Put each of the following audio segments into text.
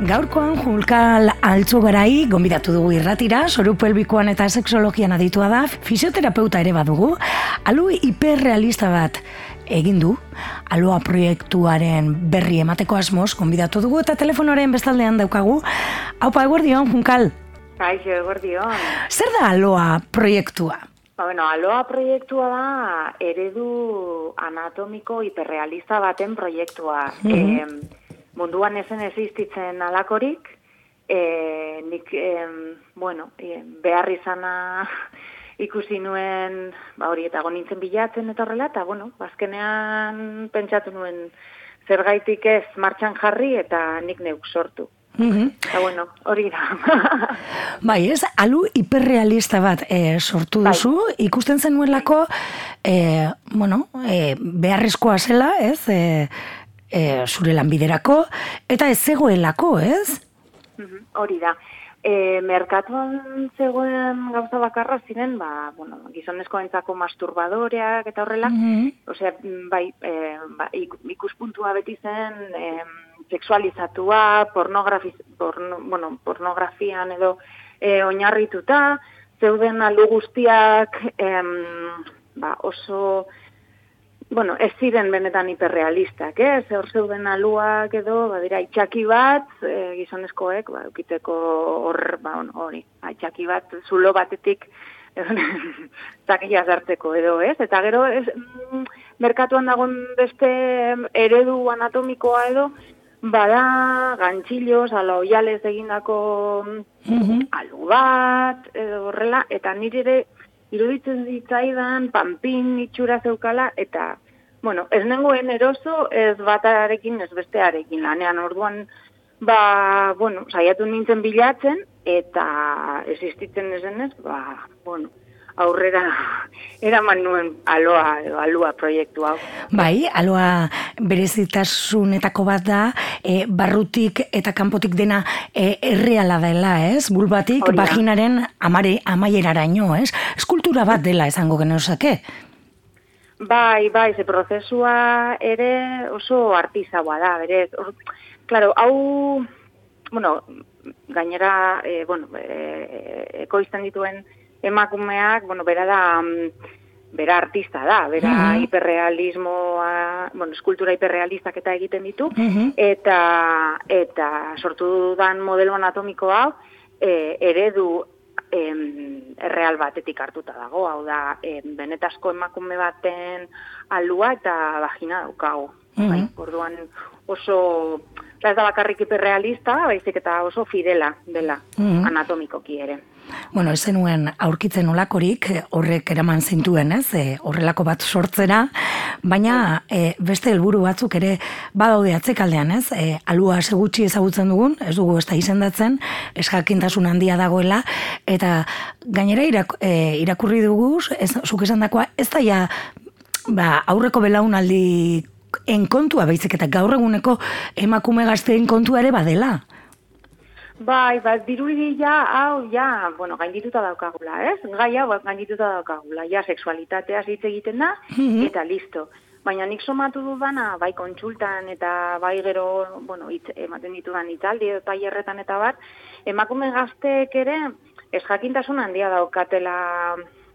Gaurkoan Julkal Altzugarai gonbidatu dugu irratira, zoru pelbikoan eta sexologian aditua da, fisioterapeuta ere badugu, alu hiperrealista bat egin du, aloa proiektuaren berri emateko asmoz gonbidatu dugu eta telefonoaren bestaldean daukagu. Aupa, eguerdion, Julkal. Kaixo, eguerdion. Zer da aloa proiektua? Aloa proiektua da eredu anatomiko hiperrealista baten proiektua. Munduan ezen existitzen alakorik, nik, behar izana ikusi nuen, hori eta nintzen bilatzen eta horrela, eta, azkenean pentsatu nuen zergaitik ez martxan jarri eta nik neuk sortu. Eta, hori da. Bai, ez, alu hiperrealista bat sortu duzu, ikusten zenuelako, beharrezkoa zela, ez, zure lanbiderako, eta ez zegoelako, ez? Hori da. Merkatuan zegoen gauza bakarra ziren, gizonezkoentzako masturbadoreak eta horrela, osea, ikuspuntua beti zen sexualizatua, pornografian edo oinarrituta, zeuden alu guztiak oso ez ziren benetan hiperrealistak, hor zeuden aluak edo, itxaki bat, gizonezkoek, eukiteko hori, itxaki bat, zulo batetik, zakia zartzeko edo, ez? Eta gero, merkatuan dagoen beste eredu anatomikoa edo, bada gantxillos, ala oiales egindako alu bat, edo horrela, eta nire ere, iruditzen zitzaidan, panpin itxura zeukala, eta, ez nengoen eroso, ez batarekin, ez bestearekin lanean, orduan, saiatu nintzen bilatzen, eta existitzen ezenez, aurrera eraman nuen aloa proiektu hau. Bai, aloa berezitasunetako bat da, barrutik eta kanpotik dena erreala dela, ez? Bulbatik, vaginaren amaieraraino, ez? Eskultura bat dela esango genezake. Bai, ze prozesua ere oso artisaua da, berez. Claro, hau, gainera, ekoizten dituen emakumeak, bera artista da, bera hiperrealismoa, eskultura hiperrealistak eta egiten ditu, eta sortu dudan modelo anatomiko hau, eredu erreal batetik hartuta dago, hau da, benetazko emakume baten alua eta vagina daukago. Orduan oso, ez da bakarrik hiperrealista, baizik eta oso fidela dela anatomikoki ere. Ez zenuen aurkitzen olakorik, horrek eraman zintuen, ez, horrelako bat sortzera, baina beste helburu batzuk ere badaude atzekaldean, ez, alua segutxi ezagutzen dugun, ez dugu ez da izendatzen, ez jakintasun handia dagoela, eta gainera irakurri dugu, zuk esan dakoa, ez da aurreko belaunaldi enkontua, baizik eta gaur eguneko emakume gazteen kontua ere badela. Bai, dirudi gaindituta daukagula, ez? Gai hau gaindituta daukagula, sexualitatea hitz egiten da, eta listo. Baina nik somatu dudana, bai kontsultan eta bai gero, ematen ditudan italdi, tailerretan eta bat, emakume gazteek ere, ez jakintasun handia daukatela,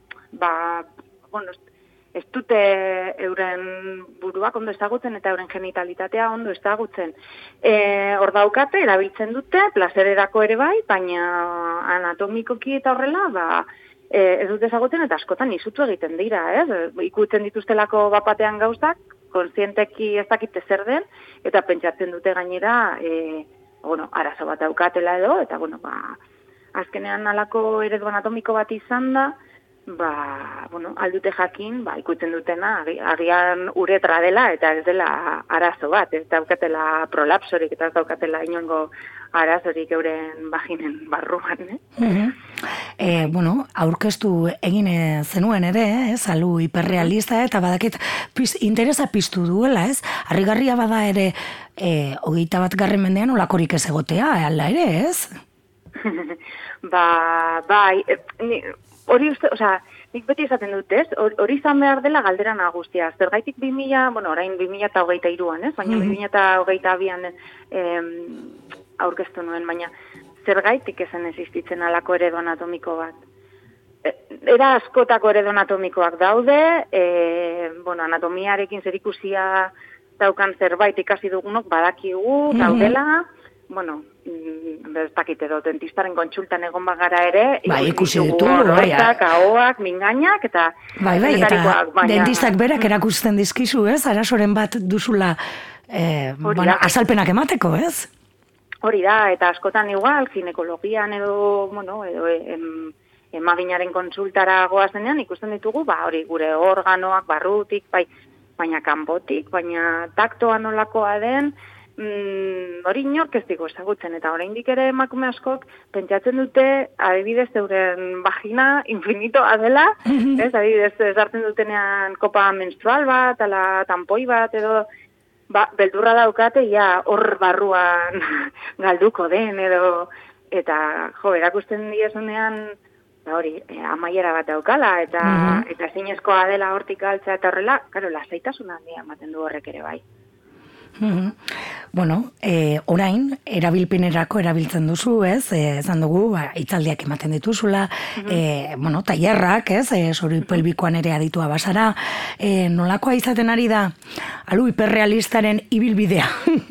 ez dute euren buruak ondo ezagutzen eta euren genitalitatea ondo ezagutzen. Hor daukate, erabiltzen dute, plazererako ere bai, baina anatomikoki eta horrela, ez dute ezagutzen eta askotan izutu egiten dira, ez? Ikutzen dituztelako bapatean gauzak, kontzienteki ez dakite zer den, eta pentsatzen dute gainera, arazo bat daukatela edo, eta azkenean alako eredu anatomiko bat izan da, aldute jakin, ikutzen dutena, agian uretra dela, eta ez dela arazo bat, ez daukatela prolapsorik, eta ez daukatela inongo arazorik euren vaginen barruan, aurkeztu egin zenuen ere, alu hiperrealista, eta badakit interesa piztu duela, ez? Harrigarria bada ere, 21. mendean olakorik ez egotea, ala ere, ez? Hori uste, nik beti esaten dut, ez? Hori izan behar dela galdera nagustia. Zergaitik 2000, orain 2023an, ez? Baina 2022an aurkeztu nuen, baina zergaitik ezen existitzen alako eredu anatomiko bat. Era askotako eredu anatomikoak daude, anatomiarekin zerikusia daukan zerbait ikasi dugunok badakigu, daudela, ez dakit edo, dentistaren kontsultan egon bagara ere, ikusi ditu, ahoak, mingainak, eta eta dentistak berak erakusten dizkizu, ez? Arazoren bat duzula azalpenak emateko, ez? Hori da, eta askotan igual, ginekologian edo emaginaren kontsultara goazenean, ikusten ditugu, hori gure organoak, barrutik, baina kanpotik, baina taktoa nolakoa den, hori inork ez digo ezagutzen, eta oraindik ere emakume askok pentsatzen dute, adibidez euren vagina infinitoa dela, ez, adibidez hartzen dutenean kopa menstrual bat, ala tampoi bat, edo, beldurra daukate, hor barruan galduko den, edo, eta, erakusten diezunean, hori, amaiera bat daukala, eta zinezkoa dela hortik galtza eta horrela, lasaitasuna handia ematen du horrek ere bai. Orain, erabilpenerako erabiltzen duzu, ez? Esan dugu, hitzaldiak ematen dituzula, tailerrak, ez? Zoru pelbikoan ere aditua basara. Nolakoa izaten ari da, hiperrealistaren ibilbidea?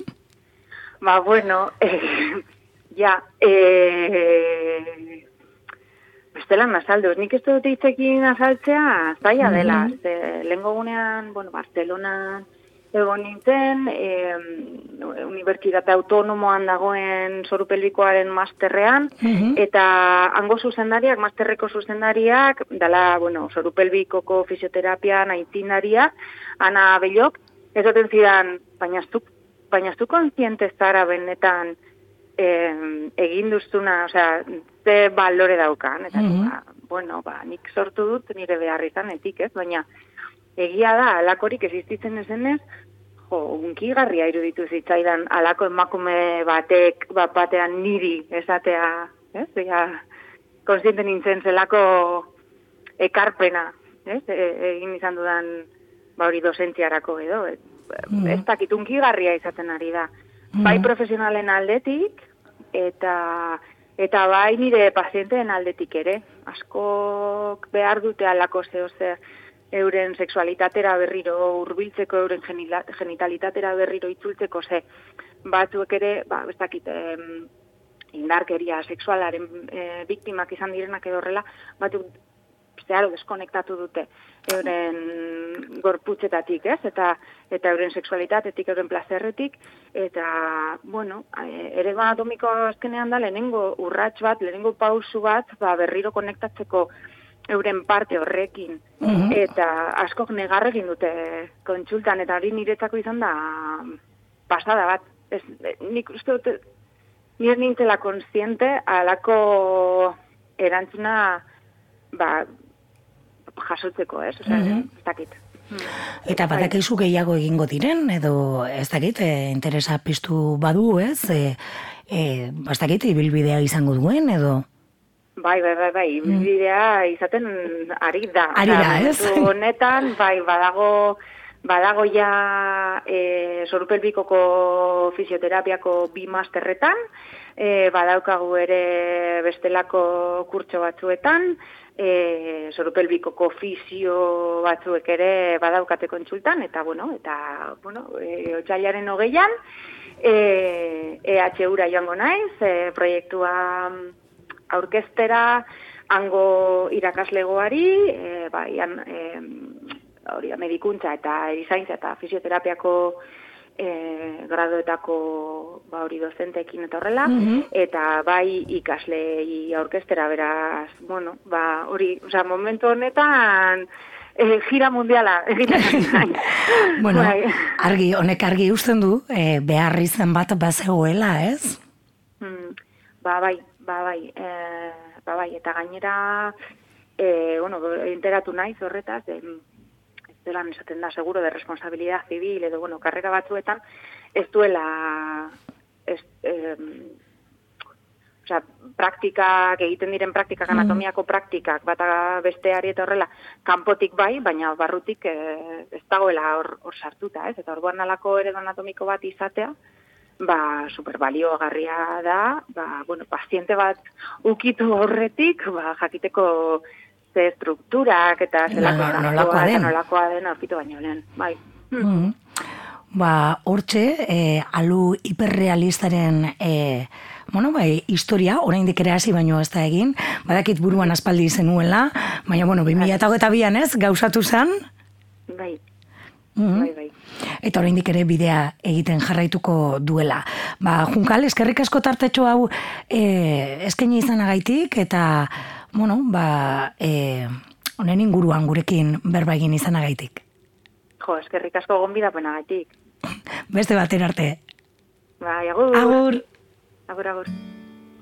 Bestelan azaldu, nik ez dut hitzekin azaltzea, zaila dela. Lehengo gunean, Barcelonan egon nintzen, Unibertsitate Autonomoan dagoen zoru pelbikoaren masterrean, eta hango zuzendariak, masterreko zuzendariak, dela, zoru pelbikoko fisioterapian aitzindaria, Ana Bellok, esaten zidan, baina ez du kontziente zara benetan egin duztuna, ze balore daukan, eta nik sortu dut nire behar izanetik, ez? Baina egia da, alakorik existitzen ezenez, unkigarria iruditu zitzaidan alako emakume batean niri esatea, ez? Kontziente nintzen zelako ekarpena, ez? Egin izan dudan hori dosentziarako edo, ez dakit unkigarria izaten ari da. Bai profesionalen aldetik, eta bai nire pazienteen aldetik ere. Askok behar dute alako zer euren sexualitatera berriro hurbiltzeko, euren genitalitatera berriro itzultzeko, batzuek ere, ez dakit, indarkeria sexualaren biktimak izan direnak edo horrela, batzuk deskonektatu dute euren gorputzetatik, ez? Eta euren sexualitatetik, euren plazerretik, eta, ere anatomiko azkenean da lehenengo urrats bat, lehenengo pausu bat, berriro konektatzeko euren parte horrekin. Eta askok negar egin dute kontsultan, eta hori niretzako izan da pasada bat. Nik uste dut, nire nintzela kontziente alako erantzuna jasotzeko, ez? Ez dakit. Eta badakizu gehiago egingo diren, edo ez dakit, interesa piztu badu, ez? Ez dakit, ibilbidea izango duen, edo? Bai, ibilbidea izaten ari da. Ari da, ez? Honetan, badago ja zoru pelbikoko fisioterapiako 2 masterretan, badaukagu ere bestelako kurtso batzuetan, zoru pelbikoko fisio batzuek ere badaukate kontsultan, eta otsailaren 20an, EHU-ra joango naiz, proiektua aurkeztera hango irakaslegoari, medikuntza eta erizaintza eta fisioterapiako graduetako dozenteekin eta horrela, eta bai ikaslei aurkeztera, beraz, momentu honetan gira mundiala egiten. Honek argi usten du, behar izen bat bazegoela, ez? Bai, eta gainera, enteratu naiz horretaz, zelan esaten da, seguro de responsabilidad civil, edo, karrera batzuetan, ez duela, praktikak, egiten diren praktikak, anatomiako praktikak, bata besteari eta horrela, kanpotik bai, baina barrutik ez dagoela hor sartuta, ez? Eta orduan alako eredu anatomiko bat izatea, super baliogarria da, bueno, paziente bat ukitu aurretik, jakiteko ze strukturak eta nolakoa den aurkitu baino lehen, bai. Hortxe, alu hiperrealistaren historia, oraindik ere hasi baino ez da egin, badakit buruan aspaldi zenuela, baina, 2022an ez, gauzatu zen? Bai. Eta oraindik ere bidea egiten jarraituko duela. Junkal, eskerrik asko tartetxo hau eskaini izanagaitik, eta, honen inguruan gurekin berba egin izanagaitik. Eskerrik asko gonbidapenagaitik. Beste batera arte. Bai, agur. Agur. Agur.